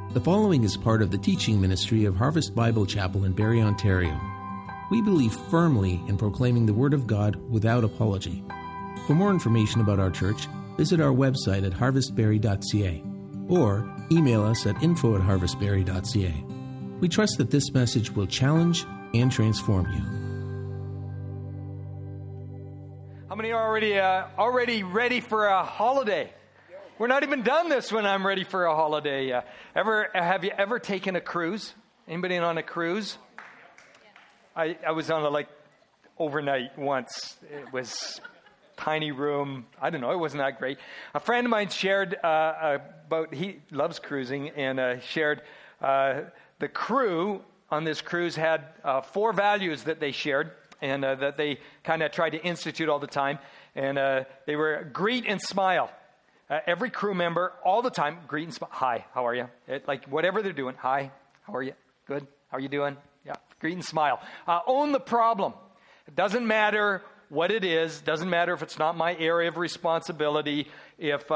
The following is part of the teaching ministry of Harvest Bible Chapel in Barrie, Ontario. We believe firmly in proclaiming the Word of God without apology. For more information about our church, visit our website at harvestbarrie.ca or email us at info@harvestbarrie.ca. We trust that this message will challenge and transform you. How many are already ready for a holiday? We're not even done this when I'm ready for a holiday. Have you ever taken a cruise? Anybody on a cruise? I was on a overnight once. It was tiny room. I don't know. It wasn't that great. A friend of mine shared he loves cruising and shared the crew on this cruise had 4 values that they shared and that they kind of tried to institute all the time. And they were greet and smile. Every crew member, all the time, greet and smile. Hi, how are you? Whatever they're doing. Hi, how are you? Good. How are you doing? Yeah, greet and smile. Own the problem. It doesn't matter what it is. Doesn't matter if it's not my area of responsibility. If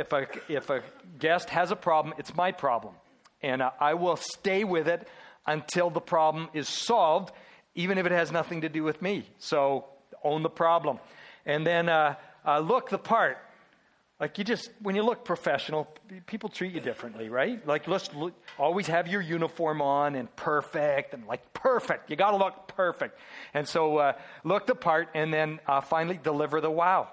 a guest has a problem, it's my problem. And I will stay with it until the problem is solved, even if it has nothing to do with me. So own the problem. And then look the part. When you look professional, people treat you differently, right? Always have your uniform on and perfect. You got to look perfect. And so look the part and then finally deliver the wow.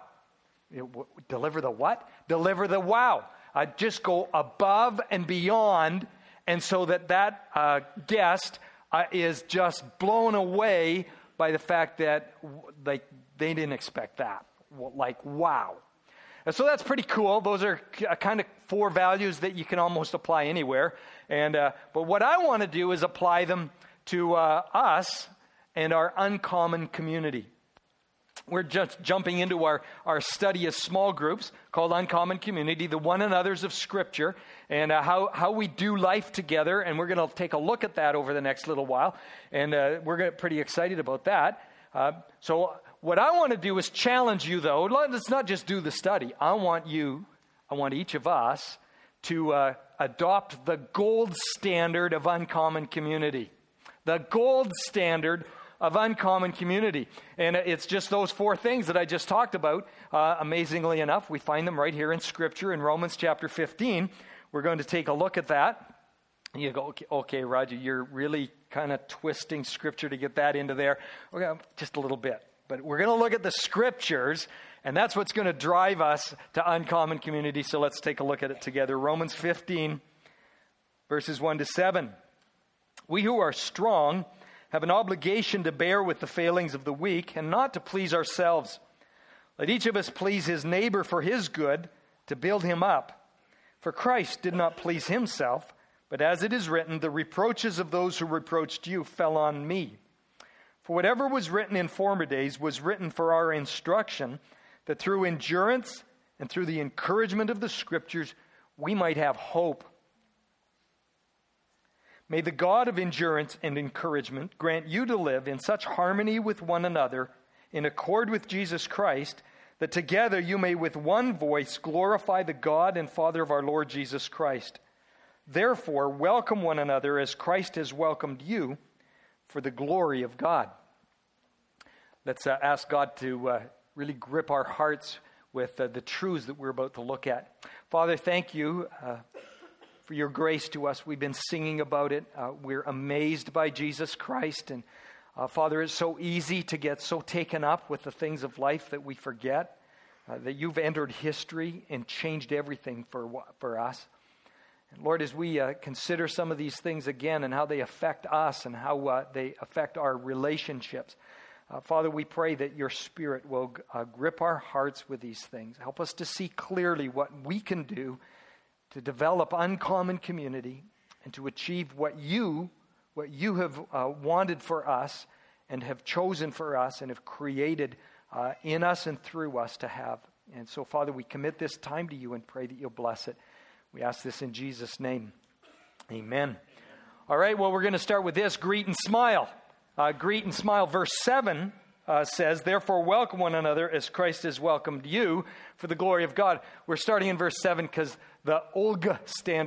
Deliver the what? Deliver the wow. Just go above and beyond, and so that guest is just blown away by the fact that they didn't expect that. Wow. And so that's pretty cool. Those are kind of 4 values that you can almost apply anywhere. And but what I want to do is apply them to us and our uncommon community. We're just jumping into our study of small groups called Uncommon Community, the one another's of Scripture, and how we do life together. And we're going to take a look at that over the next little while. And we're pretty excited about that. So what I want to do is challenge you, though. Let's not just do the study. I want each of us to adopt the gold standard of uncommon community. The gold standard of uncommon community. And it's just those 4 things that I just talked about. Amazingly enough, we find them right here in Scripture in Romans chapter 15. We're going to take a look at that. You go, okay, Roger, you're really kind of twisting Scripture to get that into there. Okay, just a little bit. But we're going to look at the Scriptures, and that's what's going to drive us to uncommon community. So let's take a look at it together. Romans 15, verses 1 to 7. We who are strong have an obligation to bear with the failings of the weak and not to please ourselves. Let each of us please his neighbor for his good, to build him up. For Christ did not please himself, but as it is written, the reproaches of those who reproached you fell on me. For whatever was written in former days was written for our instruction, that through endurance and through the encouragement of the Scriptures, we might have hope. May the God of endurance and encouragement grant you to live in such harmony with one another, in accord with Jesus Christ, that together you may with one voice glorify the God and Father of our Lord Jesus Christ. Therefore, welcome one another as Christ has welcomed you, for the glory of God. Let's ask God to really grip our hearts with the truths that we're about to look at. Father, thank you for your grace to us. We've been singing about it. We're amazed by Jesus Christ. And Father, it's so easy to get so taken up with the things of life that we forget that you've entered history and changed everything for us. Lord, as we consider some of these things again and how they affect us and how they affect our relationships, Father, we pray that your Spirit will grip our hearts with these things. Help us to see clearly what we can do to develop uncommon community and to achieve what you have wanted for us and have chosen for us and have created in us and through us to have. And so, Father, we commit this time to you and pray that you'll bless it. We ask this in Jesus' name. Amen. All right, well, we're going to start with this. Greet and smile. Greet and smile. Verse 7 says, therefore welcome one another as Christ has welcomed you for the glory of God. We're starting in verse 7 because the Olga standard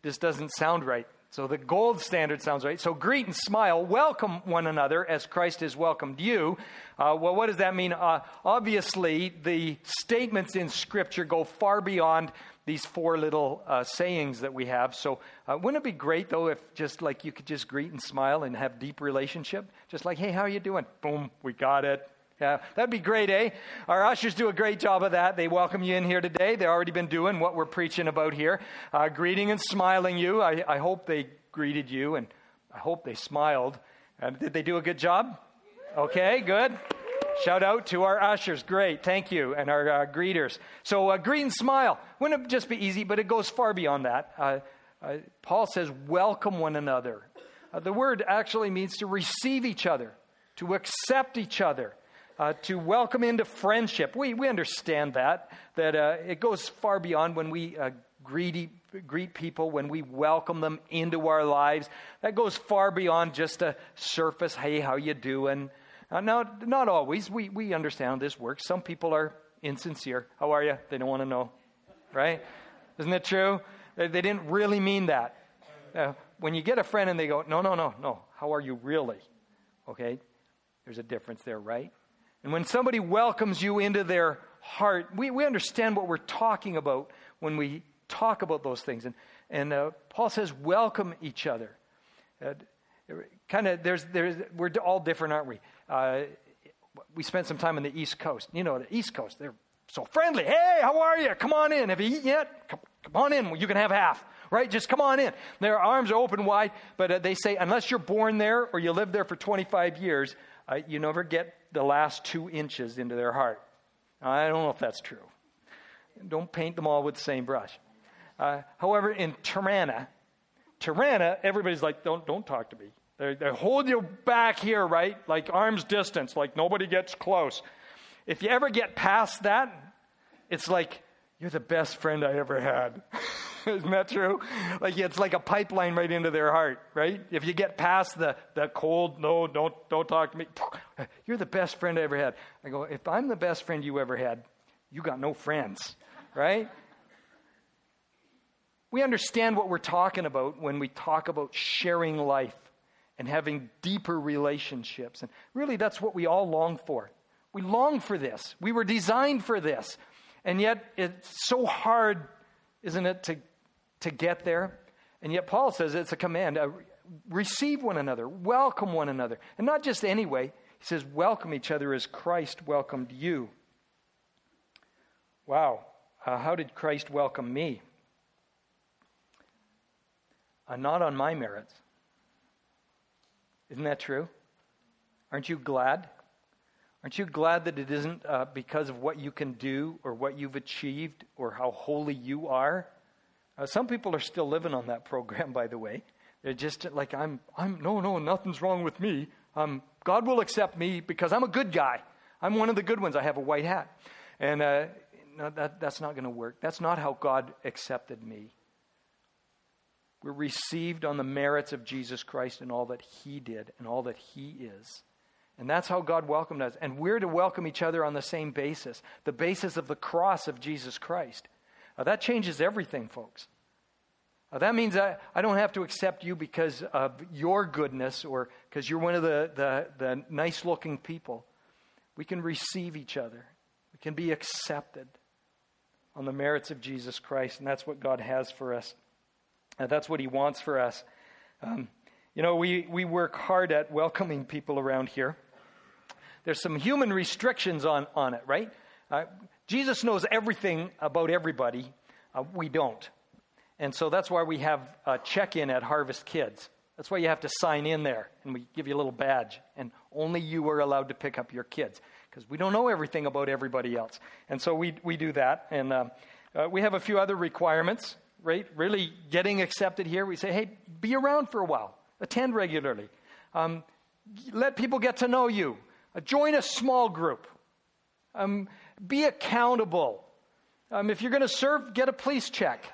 this doesn't sound right. So the gold standard sounds right. So greet and smile, welcome one another as Christ has welcomed you. Well, what does that mean? Obviously, the statements in Scripture go far beyond these four little sayings that we have. So wouldn't it be great, though, if just like you could just greet and smile and have deep relationship? Just like, hey, how are you doing? Boom, we got it. Yeah, that'd be great, eh? Our ushers do a great job of that. They welcome you in here today. They've already been doing what we're preaching about here. Greeting and smiling you. I hope they greeted you, and I hope they smiled. Did they do a good job? Okay, good. Shout out to our ushers. Great, thank you. And our greeters. So greet and smile. Wouldn't it just be easy? But it goes far beyond that. Paul says, welcome one another. The word actually means to receive each other, to accept each other. To welcome into friendship. We understand that it goes far beyond when we greet people, when we welcome them into our lives. That goes far beyond just a surface, hey, how you doing? Now, not always. We understand how this works. Some people are insincere. How are you? They don't want to know, right? Isn't it true? They didn't really mean that. When you get a friend and they go, no, how are you really? Okay, there's a difference there, right? And when somebody welcomes you into their heart, we understand what we're talking about when we talk about those things. And Paul says, welcome each other. We're all different, aren't we? We spent some time on the East Coast. You know, the East Coast, they're so friendly. Hey, how are you? Come on in. Have you eaten yet? Come on in. You can have half, right? Just come on in. Their arms are open wide, but they say, unless you're born there or you live there for 25 years, you never get the last 2 inches into their heart. I don't know if that's true. Don't paint them all with the same brush. However, in Tirana, everybody's like, don't talk to me. They hold you back here, right? Like arm's distance, like nobody gets close. If you ever get past that, it's like, you're the best friend I ever had. Isn't that true? Like it's like a pipeline right into their heart, right? If you get past the cold, no, don't talk to me. You're the best friend I ever had. I go, if I'm the best friend you ever had, you got no friends, right? We understand what we're talking about when we talk about sharing life and having deeper relationships. And really, that's what we all long for. We long for this. We were designed for this. And yet, it's so hard, isn't it, to get there? And yet Paul says it's a command. Receive one another. Welcome one another. And not just anyway. He says, welcome each other as Christ welcomed you. Wow. How did Christ welcome me? Not on my merits. Isn't that true? Aren't you glad? Aren't you glad that it isn't because of what you can do or what you've achieved or how holy you are? Some people are still living on that program, by the way. They're just like, no, nothing's wrong with me. God will accept me because I'm a good guy. I'm one of the good ones. I have a white hat. And no, that's not going to work. That's not how God accepted me. We're received on the merits of Jesus Christ and all that he did and all that he is. And that's how God welcomed us. And we're to welcome each other on the same basis, the basis of the cross of Jesus Christ. That changes everything, folks. That means I don't have to accept you because of your goodness or because you're one of the nice-looking people. We can receive each other. We can be accepted on the merits of Jesus Christ, and that's what God has for us. That's what he wants for us. We work hard at welcoming people around here. There's some human restrictions on it, right? Jesus knows everything about everybody. We don't. And so that's why we have a check-in at Harvest Kids. That's why you have to sign in there, and we give you a little badge. And only you are allowed to pick up your kids, because we don't know everything about everybody else. And so we do that. And we have a few other requirements, right? Really getting accepted here. We say, hey, be around for a while. Attend regularly. Let people get to know you. Join a small group. Be accountable. If you're going to serve, get a police check.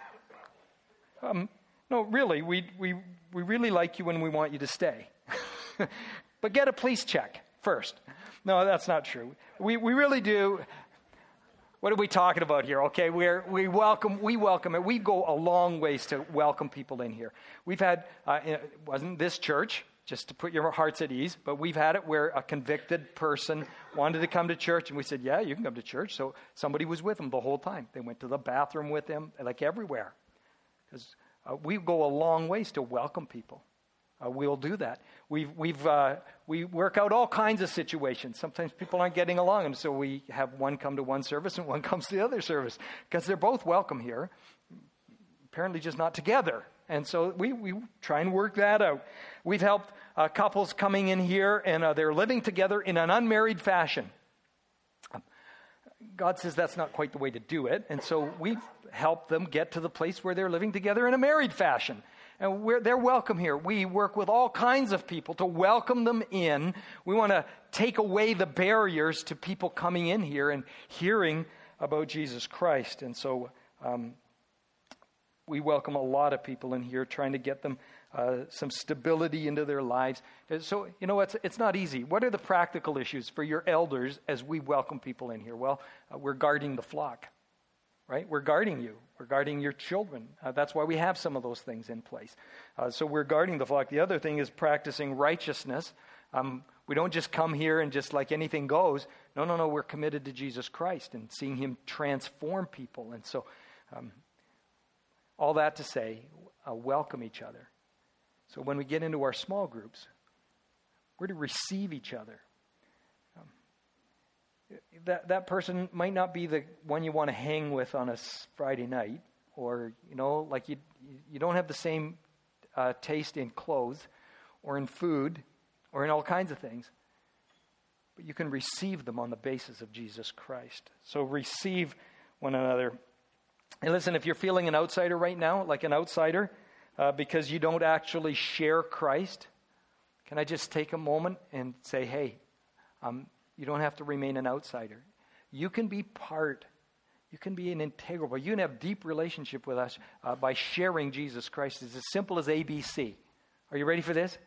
No, really, we really like you and we want you to stay. But get a police check first. No, that's not true. We really do. what are we talking about here? Okay, we welcome it. We go a long ways to welcome people in here. We've had, it wasn't this church, just to put your hearts at ease, but we've had it where a convicted person wanted to come to church, and we said, yeah, you can come to church. So somebody was with them the whole time. They went to the bathroom with them, like everywhere. Because we go a long ways to welcome people. We'll do that. We work out all kinds of situations. Sometimes people aren't getting along, and so we have one come to one service and one comes to the other service because they're both welcome here. Apparently, just not together. And so we try and work that out. We've helped couples coming in here, and they're living together in an unmarried fashion. God says that's not quite the way to do it, and so we've helped them get to the place where they're living together in a married fashion. And they're welcome here. We work with all kinds of people to welcome them in. We want to take away the barriers to people coming in here and hearing about Jesus Christ. And so we welcome a lot of people in here, trying to get them some stability into their lives. So, it's not easy. What are the practical issues for your elders as we welcome people in here? Well, we're guarding the flock. Right? We're guarding you. We're guarding your children. That's why we have some of those things in place. So we're guarding the flock. The other thing is practicing righteousness. We don't just come here and just like anything goes. No. We're committed to Jesus Christ and seeing him transform people. And so all that to say, welcome each other. So when we get into our small groups, we're to receive each other. That person might not be the one you want to hang with on a Friday night, or like you don't have the same taste in clothes or in food or in all kinds of things, but you can receive them on the basis of Jesus Christ. So receive one another. And listen, if you're feeling an outsider right now, like an outsider, because you don't actually share Christ, can I just take a moment and say, hey, you don't have to remain an outsider. You can be part. You can be an integral. You can have deep relationship with us by sharing Jesus Christ. It's as simple as ABC. Are you ready for this?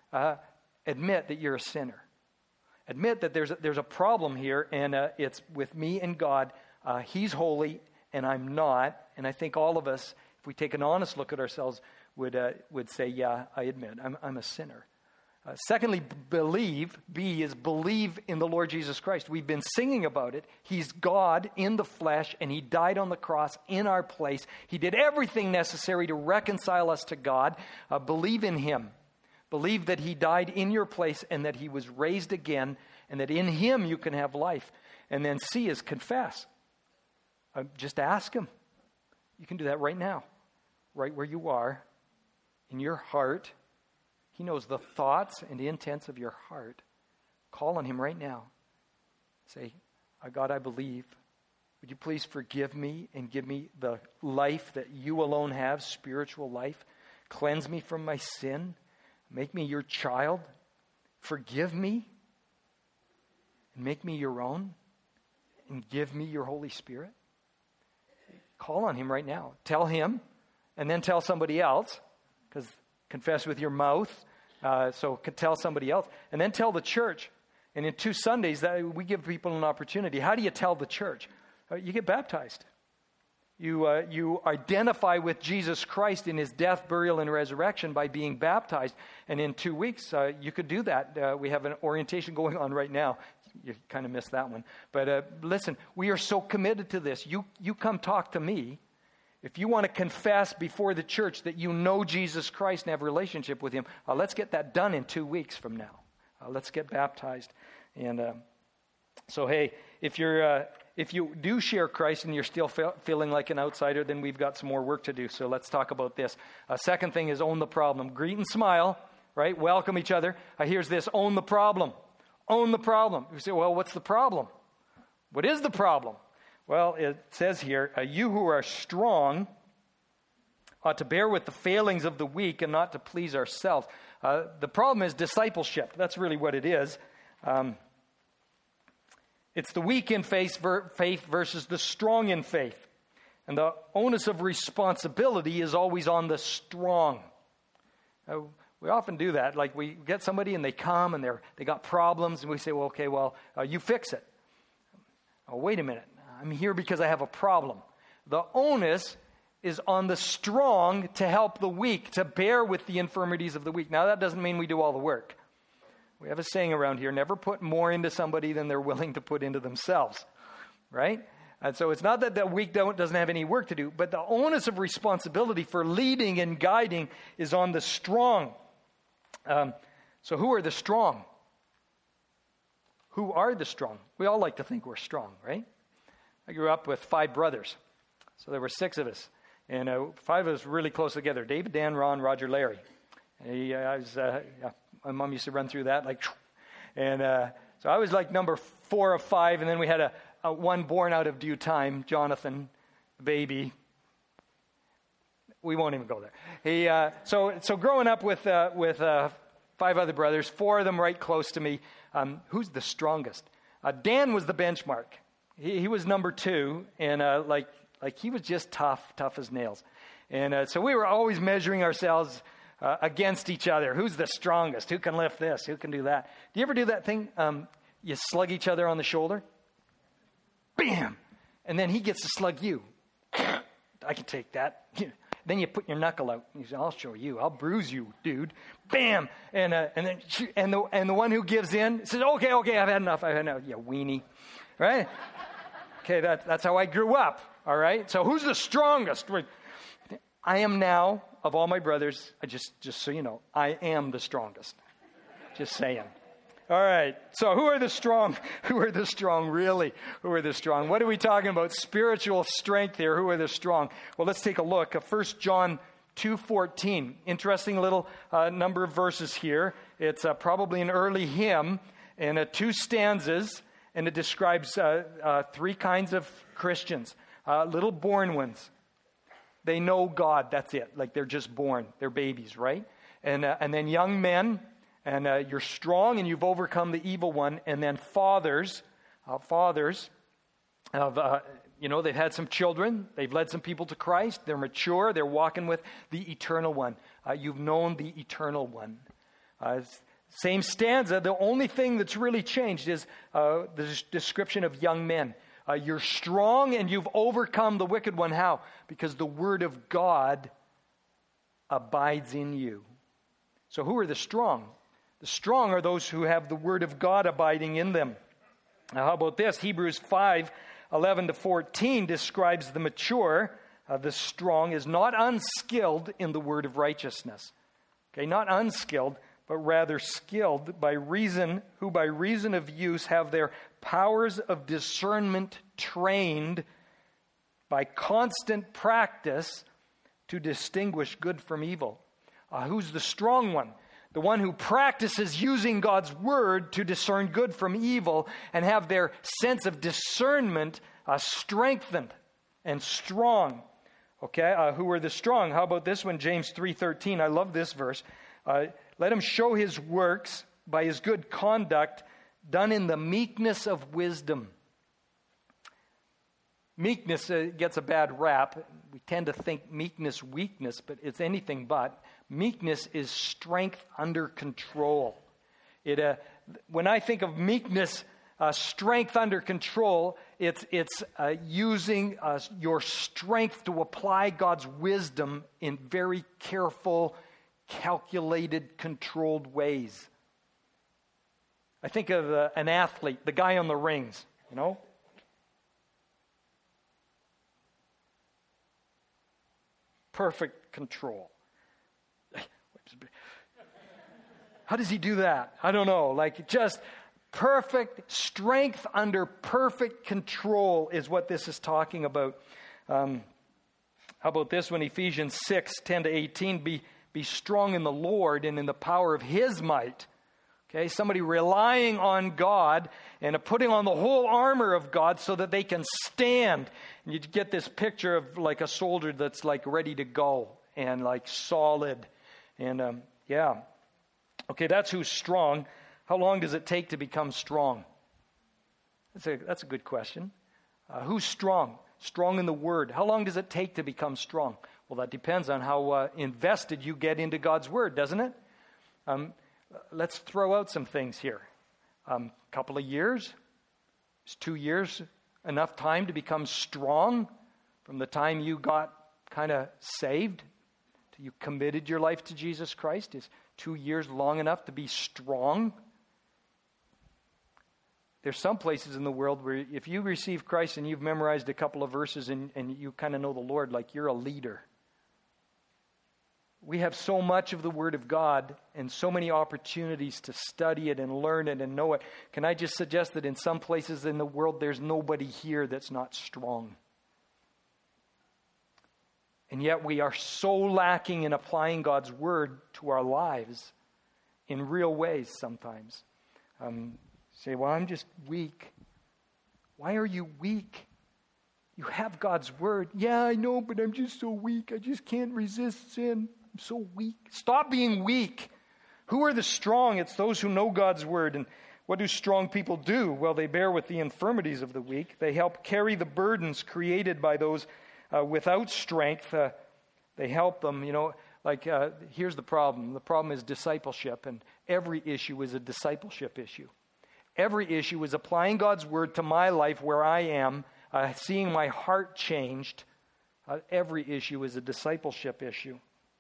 Admit that you're a sinner. Admit that there's a problem here, and it's with me and God. He's holy, and I'm not. And I think all of us, if we take an honest look at ourselves, would say, yeah, I admit, I'm a sinner. Secondly, believe. B is believe in the Lord Jesus Christ. We've been singing about it. He's God in the flesh, and he died on the cross in our place. He did everything necessary to reconcile us to God. Believe in him. Believe that he died in your place and that he was raised again, and that in him you can have life. And then C is confess. Just ask him. You can do that right now, right where you are, in your heart. He knows the thoughts and the intents of your heart. Call on him right now. Say, God, I believe. Would you please forgive me and give me the life that you alone have, spiritual life? Cleanse me from my sin. Make me your child. Forgive me. And make me your own. And give me your Holy Spirit. Call on him right now. Tell him, and then tell somebody else, because confess with your mouth, so tell somebody else, and then tell the church. And in 2 Sundays, we give people an opportunity. How do you tell the church? You get baptized. You identify with Jesus Christ in his death, burial, and resurrection by being baptized. And in 2 weeks, you could do that. We have an orientation going on right now. You kind of missed that one. But listen, we are so committed to this. You come talk to me. If you want to confess before the church that you know Jesus Christ and have a relationship with him, let's get that done in 2 weeks from now. Let's get baptized. And so, hey, if you do share Christ and you're still feeling like an outsider, then we've got some more work to do. So let's talk about this. Second thing is own the problem. Greet and smile, right? Welcome each other. Here's this, own the problem. Own the problem. You say, well, what's the problem? What is the problem? Well, it says here, you who are strong ought to bear with the failings of the weak and not to please ourselves. The problem is discipleship. That's really what it is. It's the weak in faith versus the strong in faith. And the onus of responsibility is always on the strong. We often do that. Like we get somebody and they come and they got problems and we say, well, okay, you fix it. Oh, wait a minute. I'm here because I have a problem. The onus is on the strong to help the weak, to bear with the infirmities of the weak. Now, that doesn't mean we do all the work. We have a saying around here, never put more into somebody than they're willing to put into themselves, right? And so it's not that the weak doesn't have any work to do, but the onus of responsibility for leading and guiding is on the strong. So who are the strong? Who are the strong? We all like to think we're strong, right? I grew up with 5 brothers. So there were 6 of us. And 5 of us really close together. David, Dan, Ron, Roger, Larry. My mom used to run through that like, and so I was like number 4 of 5, and then we had a one born out of due time, Jonathan, baby. We won't even go there. So growing up with 5 other brothers, 4 of them right close to me. Who's the strongest? Dan was the benchmark. He was number 2, and like he was just tough as nails. And so we were always measuring ourselves against each other. Who's the strongest? Who can lift this? Who can do that? Do you ever do that thing? You slug each other on the shoulder. Bam! And then he gets to slug you. I can take that. Then you put your knuckle out. You say, I'll show you. I'll bruise you, dude. Bam! And the one who gives in says, okay, I've had enough. You weenie. Right? Okay, that's how I grew up. All right? So who's the strongest? I am now, of all my brothers, just so you know, I am the strongest. Just saying. All right. So who are the strong? Who are the strong, really? Who are the strong? What are we talking about? Spiritual strength here. Who are the strong? Well, let's take a look. 1 John 2:14. Interesting little number of verses here. It's probably an early hymn and 2 stanzas, and it describes 3 kinds of Christians. Little born ones. They know God, that's it. Like they're just born. They're babies, right? And then young men, and you're strong and you've overcome the evil one. And then fathers of, they've had some children. They've led some people to Christ. They're mature. They're walking with the eternal one. You've known the eternal one. Same stanza. The only thing that's really changed is the description of young men. You're strong and you've overcome the wicked one. How? Because the word of God abides in you. So who are the strong? The strong are those who have the word of God abiding in them. Now how about this? Hebrews 5:11-14 describes the mature, the strong, is not unskilled in the word of righteousness. Okay, not unskilled, but rather skilled, who by reason of use have their powers of discernment trained by constant practice to distinguish good from evil. Who's the strong one? The one who practices using God's word to discern good from evil and have their sense of discernment strengthened and strong. Okay, who are the strong? How about this one? James 3:13. I love this verse. Let him show his works by his good conduct done in the meekness of wisdom. Meekness gets a bad rap. We tend to think meekness, weakness, but it's anything but. Meekness is strength under control. When I think of meekness, strength under control, it's using your strength to apply God's wisdom in very careful, calculated, controlled ways. I think of an athlete, the guy on the rings, Perfect control. How does he do that? I don't know. Just perfect strength under perfect control is what this is talking about. How about this one? Ephesians 6:10-18. Be strong in the Lord and in the power of his might. Okay, somebody relying on God and putting on the whole armor of God so that they can stand. And you get this picture of like a soldier that's ready to go and solid. And okay, that's who's strong. How long does it take to become strong? That's a good question. Who's strong? Strong in the Word. How long does it take to become strong? Well, that depends on how invested you get into God's Word, doesn't it? Let's throw out some things here. Couple of years? Is 2 years enough time to become strong from the time you got kind of saved till you committed your life to Jesus Christ? Is 2 years long enough to be strong? There's some places in the world where if you receive Christ and you've memorized a couple of verses and you kind of know the Lord, like you're a leader. We have so much of the Word of God and so many opportunities to study it and learn it and know it. Can I just suggest that in some places in the world, there's nobody here that's not strong? And yet we are so lacking in applying God's Word to our lives in real ways sometimes. Say, well, I'm just weak. Why are you weak? You have God's Word. Yeah, I know, but I'm just so weak. I just can't resist sin. I'm so weak. Stop being weak. Who are the strong? It's those who know God's Word. And what do strong people do? Well, they bear with the infirmities of the weak. They help carry the burdens created by those without strength. They help them, here's the problem. The problem is discipleship, and every issue is a discipleship issue. Every issue is applying God's Word to my life where I am, seeing my heart changed. Every issue is a discipleship issue.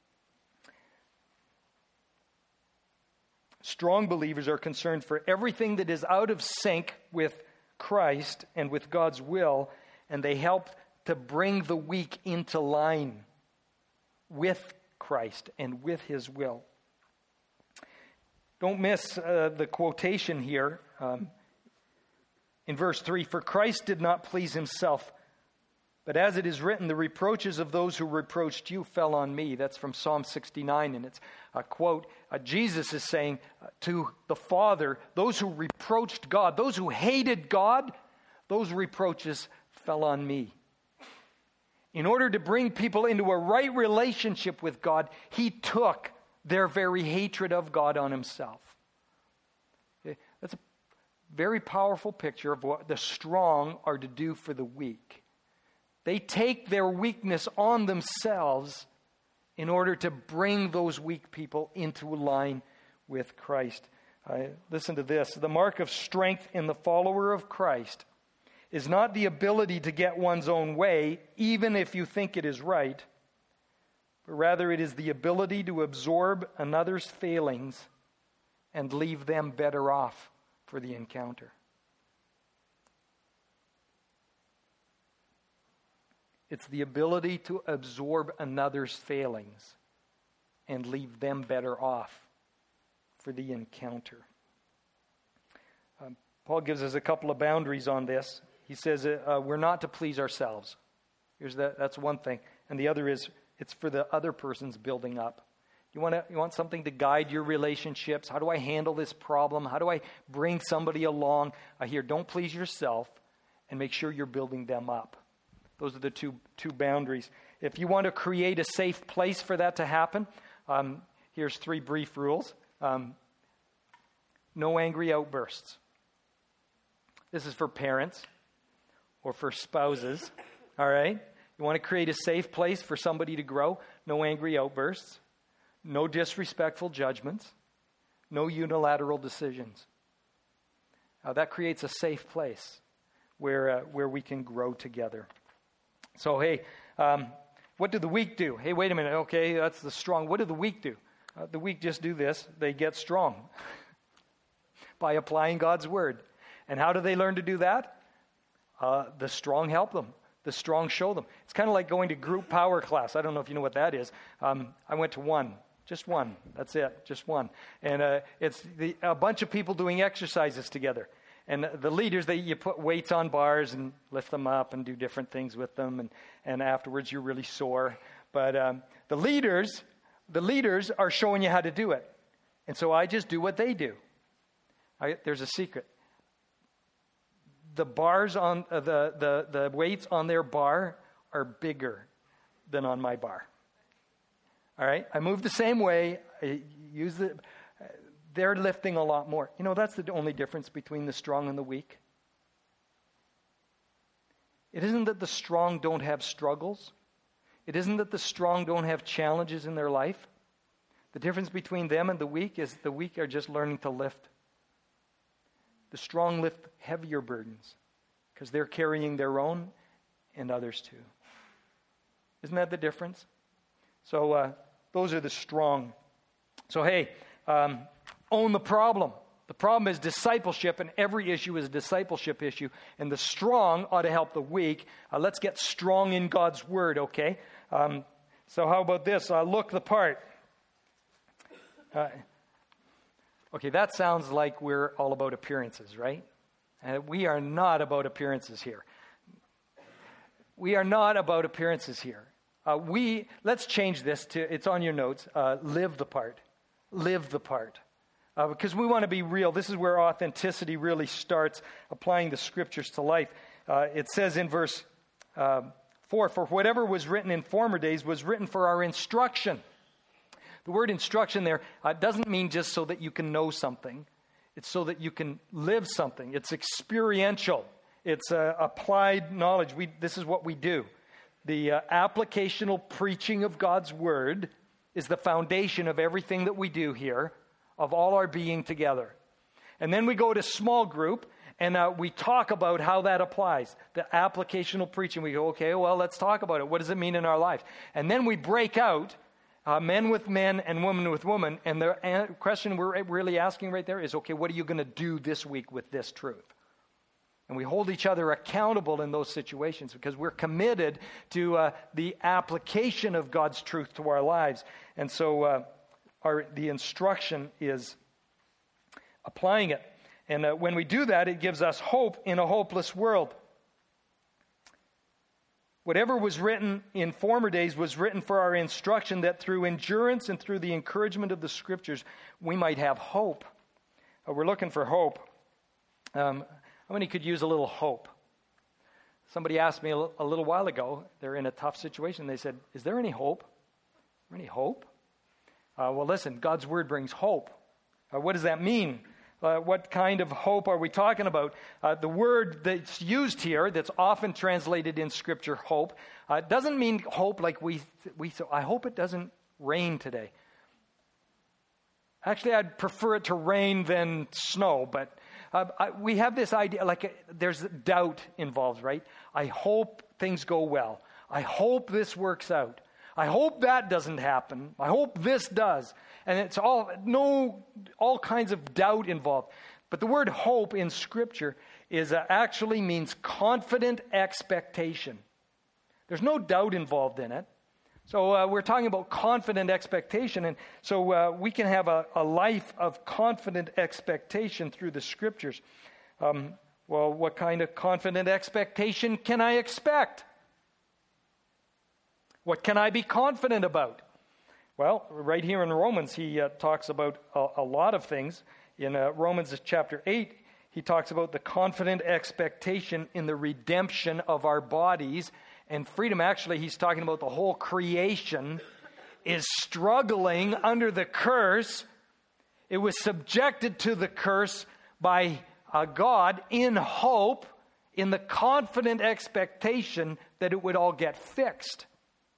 Strong believers are concerned for everything that is out of sync with Christ and with God's will, and they help to bring the weak into line with Christ and with His will. Don't miss the quotation here in verse 3. For Christ did not please Himself, but as it is written, the reproaches of those who reproached you fell on me. That's from Psalm 69, and it's a quote. Jesus is saying to the Father, those who reproached God, those who hated God, those reproaches fell on me. In order to bring people into a right relationship with God, He took their very hatred of God on Himself. Okay? That's a very powerful picture of what the strong are to do for the weak. They take their weakness on themselves in order to bring those weak people into line with Christ. Listen to this. The mark of strength in the follower of Christ is not the ability to get one's own way, even if you think it is right, but rather it is the ability to absorb another's failings and leave them better off for the encounter. It's the ability to absorb another's failings and leave them better off for the encounter. Paul gives us a couple of boundaries on this. He says we're not to please ourselves. That's one thing. And the other is it's for the other person's building up. You want something to guide your relationships? How do I handle this problem? How do I bring somebody along? Don't please yourself, and make sure you're building them up. Those are the two boundaries. If you want to create a safe place for that to happen, here's 3 brief rules. No angry outbursts. This is for parents or for spouses, all right? You want to create a safe place for somebody to grow? No angry outbursts. No disrespectful judgments. No unilateral decisions. That creates a safe place where we can grow together. So, what do the weak do? Hey, wait a minute. Okay, that's the strong. What do the weak do? The weak just do this. They get strong by applying God's Word. And how do they learn to do that? The strong help them. The strong show them. It's kind of like going to group power class. I don't know if you know what that is. I went to one. Just one. That's it. Just one. And it's a bunch of people doing exercises together. And the leaders, you put weights on bars and lift them up and do different things with them. And afterwards, you're really sore. But the leaders are showing you how to do it. And so I just do what they do. There's a secret. The bars on the weights on their bar are bigger than on my bar. All right? I move the same way. They're lifting a lot more. That's the only difference between the strong and the weak. It isn't that the strong don't have struggles. It isn't that the strong don't have challenges in their life. The difference between them and the weak is the weak are just learning to lift. The strong lift heavier burdens. because they're carrying their own and others too. Isn't that the difference? So those are the strong. So hey, own the problem. The problem is discipleship, and every issue is a discipleship issue. And the strong ought to help the weak. Let's get strong in God's word, okay? So how about this? Look the part. Okay, that sounds like we're all about appearances, right? We are not about appearances here. We are not about appearances here. Let's change this to, it's on your notes, live the part. Live the part. Because we want to be real. This is where authenticity really starts, applying the scriptures to life. It says in verse 4, "For whatever was written in former days was written for our instruction." The word instruction there doesn't mean just so that you can know something. It's so that you can live something. It's experiential. It's applied knowledge. This is what we do. The applicational preaching of God's word is the foundation of everything that we do here, of all our being together. And then we go to small group, and we talk about how that applies. The applicational preaching, we go, okay, well, let's talk about it. What does it mean in our life? And then we break out, men with men and women with women, and the question we're really asking right there is, okay, what are you going to do this week with this truth? And we hold each other accountable in those situations because we're committed to the application of God's truth to our lives. And so the instruction is applying it. And when we do that, it gives us hope in a hopeless world. Whatever was written in former days was written for our instruction, that through endurance and through the encouragement of the scriptures, we might have hope. We're looking for hope. How many could use a little hope? Somebody asked me a little while ago, they're in a tough situation. They said, is there any hope? Is there any hope? Well, listen, God's word brings hope. What does that mean? What kind of hope are we talking about? The word that's used here, that's often translated in Scripture, hope, doesn't mean hope like we so I hope it doesn't rain today. Actually, I'd prefer it to rain than snow, but we have this idea, like there's doubt involved, right? I hope things go well. I hope this works out. I hope that doesn't happen. I hope this does. And it's all kinds of doubt involved. But the word hope in Scripture actually means confident expectation. There's no doubt involved in it. So we're talking about confident expectation. And so we can have a life of confident expectation through the Scriptures. Well, what kind of confident expectation can I expect? What can I be confident about? Well, right here in Romans, he talks about a lot of things. In Romans chapter 8, he talks about the confident expectation in the redemption of our bodies and freedom. Actually, he's talking about the whole creation is struggling under the curse. It was subjected to the curse by God in hope, in the confident expectation that it would all get fixed.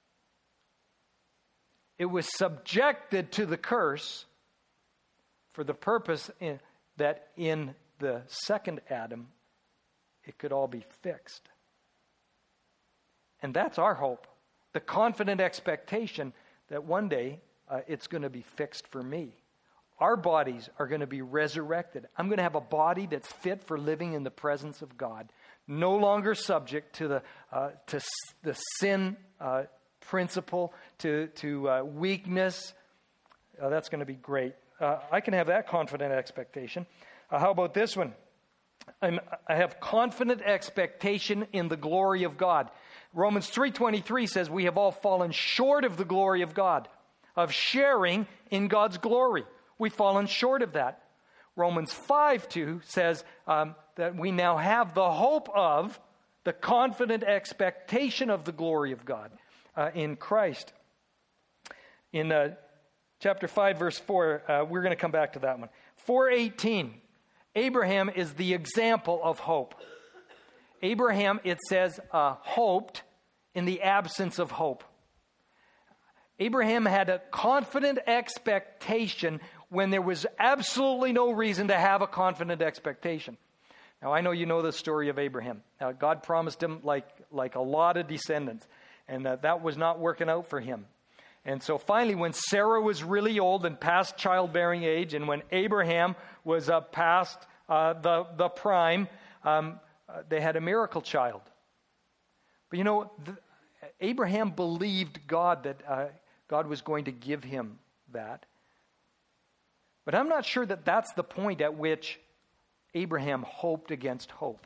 It was subjected to the curse for the purpose that in the second Adam, it could all be fixed. And that's our hope. The confident expectation that one day it's going to be fixed for me. Our bodies are going to be resurrected. I'm going to have a body that's fit for living in the presence of God. No longer subject to the sin principle, to weakness. That's going to be great. I can have that confident expectation. How about this one? I have confident expectation in the glory of God. Romans 3:23 says we have all fallen short of the glory of God, of sharing in God's glory. We've fallen short of that. Romans 5:2 says that we now have the hope of the confident expectation of the glory of God in Christ. In chapter 5, verse 4, we're going to come back to that one. 4:18, Abraham is the example of hope. Abraham, it says, hoped in the absence of hope. Abraham had a confident expectation when there was absolutely no reason to have a confident expectation. Now, I know you know the story of Abraham. God promised him like a lot of descendants, and that was not working out for him. And so finally, when Sarah was really old and past childbearing age, and when Abraham was past the prime, they had a miracle child. But you know, Abraham believed God that God was going to give him that. But I'm not sure that that's the point at which Abraham hoped against hope.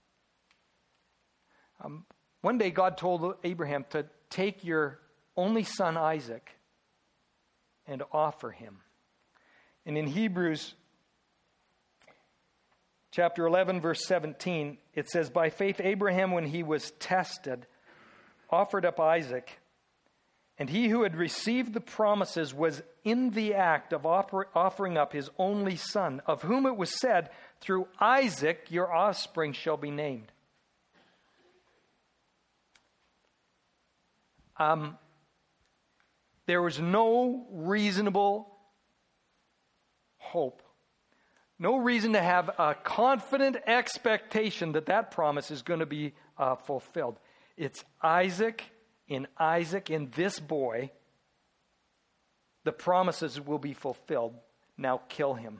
One day God told Abraham to take your only son Isaac and offer him. And in Hebrews chapter 11, verse 17, it says, "By faith Abraham, when he was tested, offered up Isaac. And he who had received the promises was in the act of offering up his only son, of whom it was said, 'Through Isaac your offspring shall be named.'" There was no reasonable hope, no reason to have a confident expectation that that promise is going to be fulfilled. It's Isaac, in this boy, the promises will be fulfilled. Now kill him.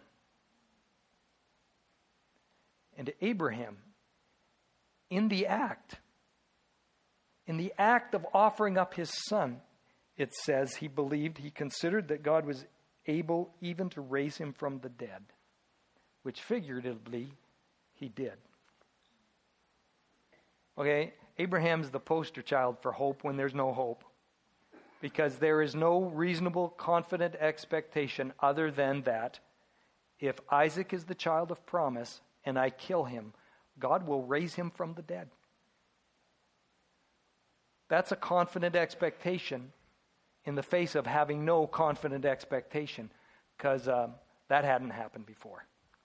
And Abraham, in the act of offering up his son, it says he believed, he considered that God was able even to raise him from the dead, which figuratively he did. Okay, Abraham's the poster child for hope when there's no hope, because there is no reasonable, confident expectation other than that if Isaac is the child of promise and I kill him, God will raise him from the dead. That's a confident expectation in the face of having no confident expectation, because that hadn't happened before.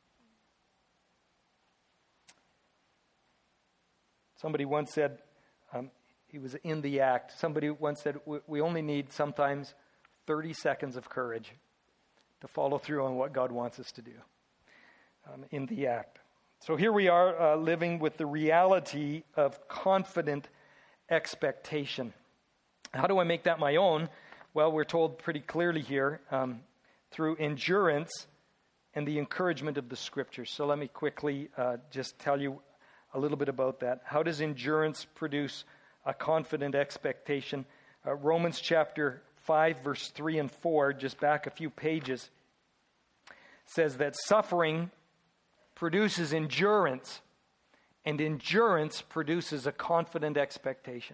Somebody once said, he was in the act. Somebody once said, we only need sometimes 30 seconds of courage to follow through on what God wants us to do in the act. So here we are living with the reality of confident expectation. How do I make that my own? Well, we're told pretty clearly here through endurance and the encouragement of the Scriptures. So let me quickly just tell you a little bit about that. How does endurance produce a confident expectation? Romans chapter 5, verse 3 and 4, just back a few pages, says that suffering produces endurance, and endurance produces a confident expectation.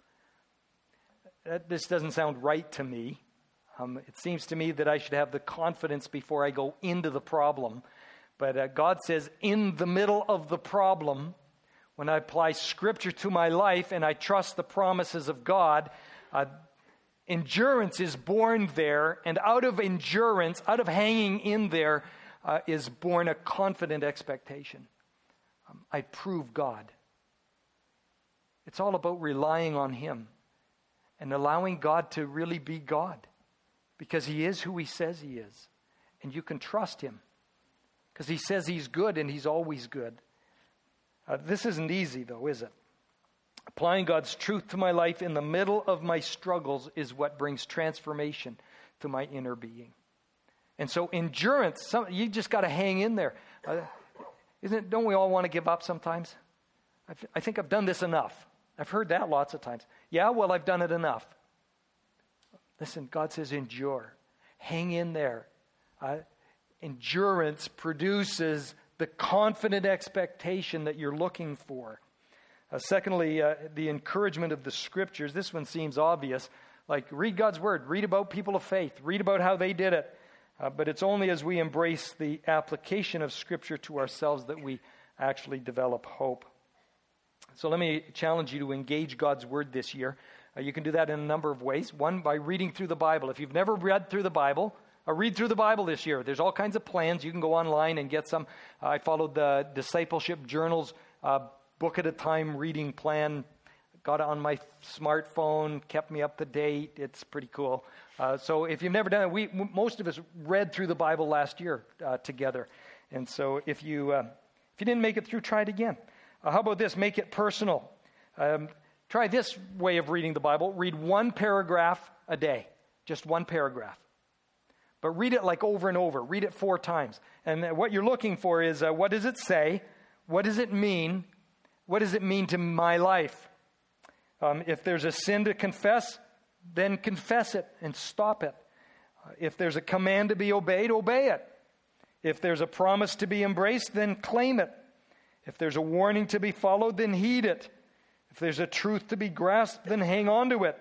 This doesn't sound right to me. It seems to me that I should have the confidence before I go into the problem. But God says, in the middle of the problem, when I apply Scripture to my life and I trust the promises of God, endurance is born there. And out of endurance, out of hanging in there, is born a confident expectation. I prove God. It's all about relying on Him and allowing God to really be God, because He is who He says He is. And you can trust Him because He says He's good and He's always good. This isn't easy though, is it? Applying God's truth to my life in the middle of my struggles is what brings transformation to my inner being. And so endurance, you just got to hang in there. Don't we all want to give up sometimes? I think I've done this enough. I've heard that lots of times. Yeah, well, I've done it enough. Listen, God says endure. Hang in there. Endurance produces the confident expectation that you're looking for. Secondly, the encouragement of the Scriptures. This one seems obvious. Like, read God's Word. Read about people of faith. Read about how they did it. But it's only as we embrace the application of Scripture to ourselves that we actually develop hope. So let me challenge you to engage God's Word this year. You can do that in a number of ways. One, by reading through the Bible. If you've never read through the Bible, read through the Bible this year. There's all kinds of plans. You can go online and get some. I followed the Discipleship Journal's book at a time reading plan. Got it on my smartphone, kept me up to date. It's pretty cool. So if you've never done it, most of us read through the Bible last year together. And so if you If you didn't make it through, try it again. How about this? Make it personal. Try this way of reading the Bible. Read one paragraph a day. Just one paragraph. But read it like over and over. Read it 4 times. And what you're looking for is, what does it say? What does it mean? What does it mean to my life? If there's a sin to confess, then confess it and stop it. If there's a command to be obeyed, obey it. If there's a promise to be embraced, then claim it. If there's a warning to be followed, then heed it. If there's a truth to be grasped, then hang on to it.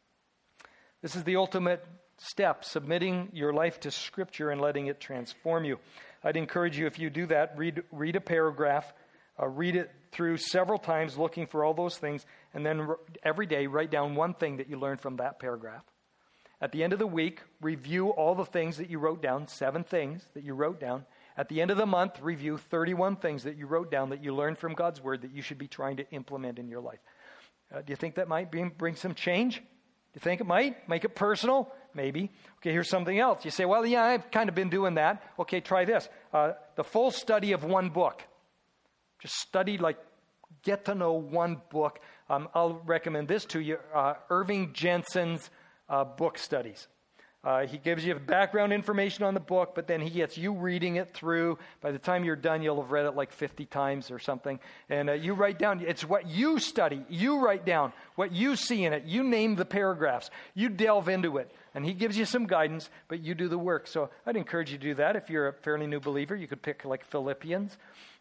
This is the ultimate step, submitting your life to Scripture and letting it transform you. I'd encourage you, if you do that, read a paragraph, read it through several times, looking for all those things, and then every day write down one thing that you learned from that paragraph. At the end of the week, review all the things that you wrote down, 7 things that you wrote down. At the end of the month, review 31 things that you wrote down that you learned from God's Word that you should be trying to implement in your life. Do you think that might bring some change? Do you think it might? Make it personal? Maybe. Okay, here's something else. You say, well, yeah, I've kind of been doing that. Okay, try this. The full study of one book. Just study, get to know one book. I'll recommend this to you, Irving Jensen's book studies. He gives you background information on the book, but then he gets you reading it through. By the time you're done, you'll have read it like 50 times or something. And you write down, it's what you study. You write down what you see in it. You name the paragraphs. You delve into it. And he gives you some guidance, but you do the work. So I'd encourage you to do that. If you're a fairly new believer, you could pick like Philippians.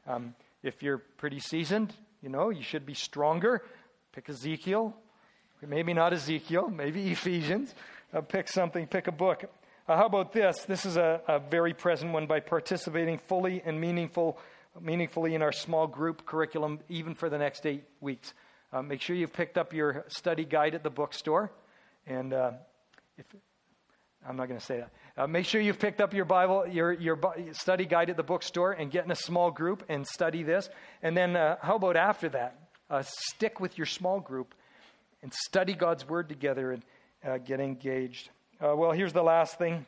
If you're pretty seasoned, you should be stronger. Pick Ezekiel. Maybe not Ezekiel, maybe Ephesians. Pick something, pick a book. How about this? This is a very present one. By participating fully and meaningfully in our small group curriculum, even for the next 8 weeks. Make sure you've picked up your study guide at the bookstore. And I'm not going to say that. Make sure you've picked up your Bible, your study guide at the bookstore, and get in a small group and study this. And then how about after that? Stick with your small group and study God's Word together and get engaged. Well, here's the last thing.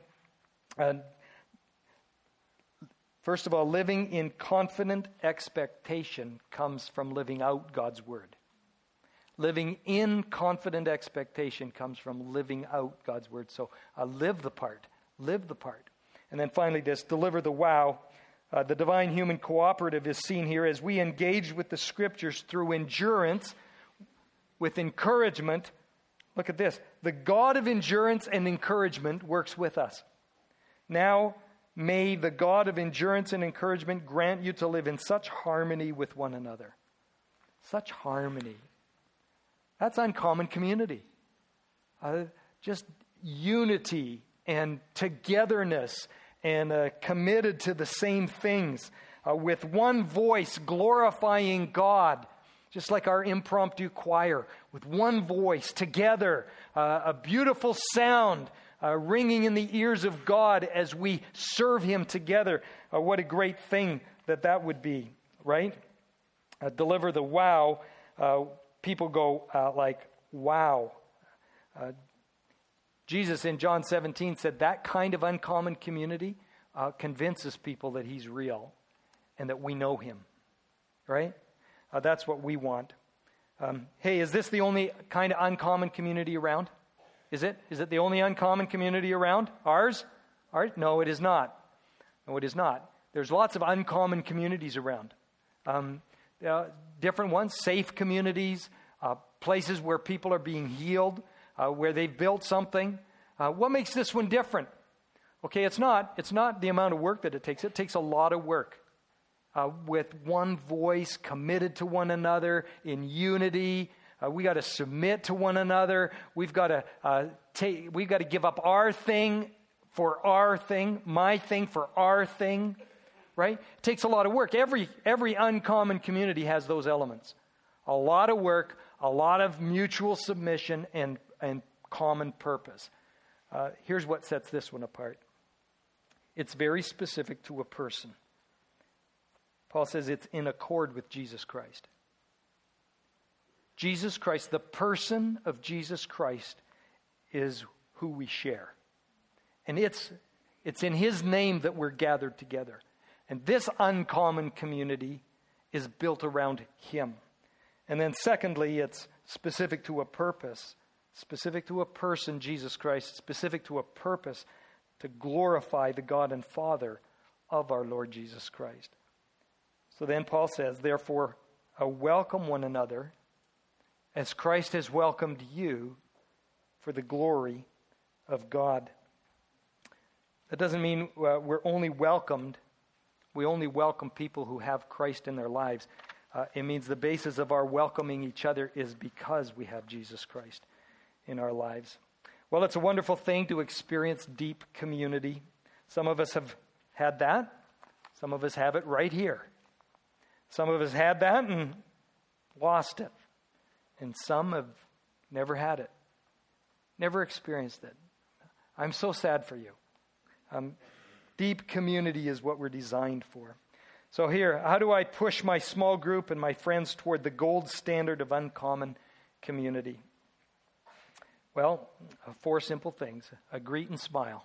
First of all, living in confident expectation comes from living out God's Word. Living in confident expectation comes from living out God's Word. So live the part. Live the part. And then finally this, deliver the wow. The divine human cooperative is seen here as we engage with the Scriptures through endurance, with encouragement. Look at this. The God of endurance and encouragement works with us. Now, may the God of endurance and encouragement grant you to live in such harmony with one another. Such harmony. That's uncommon community. Just unity and togetherness and committed to the same things with one voice glorifying God. Just like our impromptu choir, with one voice, together, a beautiful sound ringing in the ears of God as we serve Him together. What a great thing that would be, right? Deliver the wow. People go like, wow. Jesus in John 17 said that kind of uncommon community convinces people that He's real and that we know Him, right? That's what we want. Hey, is this the only kind of uncommon community around? Is it? Is it the only uncommon community around? Ours? No, it is not. No, it is not. There's lots of uncommon communities around. Different ones, safe communities, places where people are being healed, where they've built something. What makes this one different? Okay, it's not the amount of work that it takes. It takes a lot of work. With one voice, committed to one another, in unity. We got to submit to one another. We've got to give up our thing for our thing, my thing for our thing, right? It takes a lot of work. Every uncommon community has those elements. A lot of work, a lot of mutual submission and common purpose. Here's what sets this one apart. It's very specific to a person. Paul says it's in accord with Jesus Christ. Jesus Christ, the person of Jesus Christ, is who we share. And it's in His name that we're gathered together. And this uncommon community is built around him. And then secondly, it's specific to a purpose, specific to a person, Jesus Christ, specific to a purpose to glorify the God and Father of our Lord Jesus Christ. So then Paul says, therefore, welcome one another as Christ has welcomed you for the glory of God. That doesn't mean we're only welcomed. We only welcome people who have Christ in their lives. It means the basis of our welcoming each other is because we have Jesus Christ in our lives. Well, it's a wonderful thing to experience deep community. Some of us have had that. Some of us have it right here. Some of us had that and lost it. And some have never had it, never experienced it. I'm so sad for you. Deep community is what we're designed for. So here, how do I push my small group and my friends toward the gold standard of uncommon community? Well, 4 simple things. Greet and smile.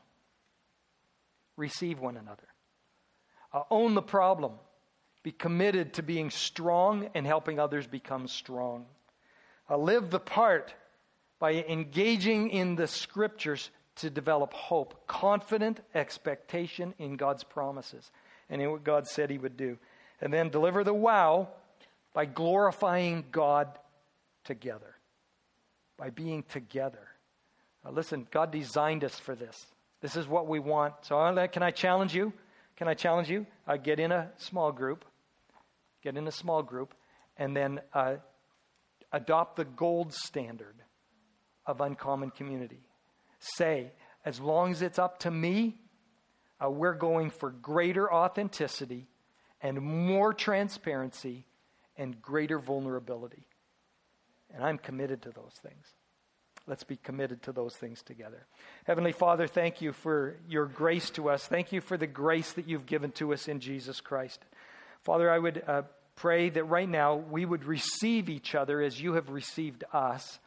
Receive one another. Own the problem. Be committed to being strong and helping others become strong. Live the part by engaging in the Scriptures to develop hope, confident expectation in God's promises and in what God said he would do. And then deliver the wow by glorifying God together, by being together. Listen, God designed us for this. This is what we want. So can I challenge you? Can I challenge you? Get in a small group. Get in a small group and then adopt the gold standard of uncommon community. Say, as long as it's up to me, we're going for greater authenticity and more transparency and greater vulnerability. And I'm committed to those things. Let's be committed to those things together. Heavenly Father, thank you for your grace to us. Thank you for the grace that you've given to us in Jesus Christ. Father, I would pray that right now we would receive each other as you have received us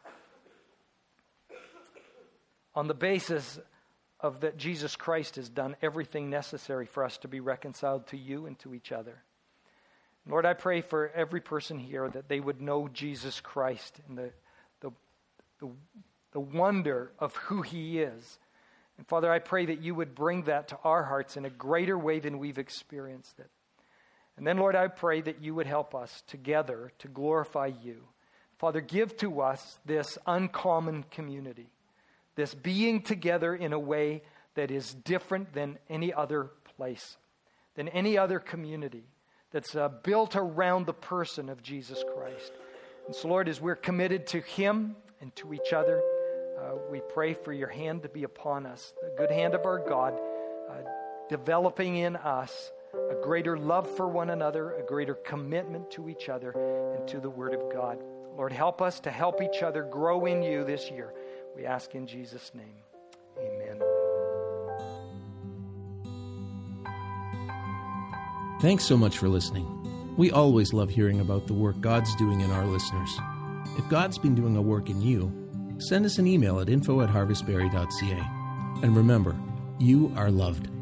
on the basis of that Jesus Christ has done everything necessary for us to be reconciled to you and to each other. Lord, I pray for every person here that they would know Jesus Christ and the wonder of who he is. And Father, I pray that you would bring that to our hearts in a greater way than we've experienced it. And then, Lord, I pray that you would help us together to glorify you. Father, give to us this uncommon community, this being together in a way that is different than any other place, than any other community, that's built around the person of Jesus Christ. And so, Lord, as we're committed to him and to each other, we pray for your hand to be upon us, the good hand of our God, developing in us a greater love for one another, a greater commitment to each other and to the Word of God. Lord, help us to help each other grow in you this year. We ask in Jesus' name. Amen. Thanks so much for listening. We always love hearing about the work God's doing in our listeners. If God's been doing a work in you, send us an email at info@harvestbarry.ca. And remember, you are loved.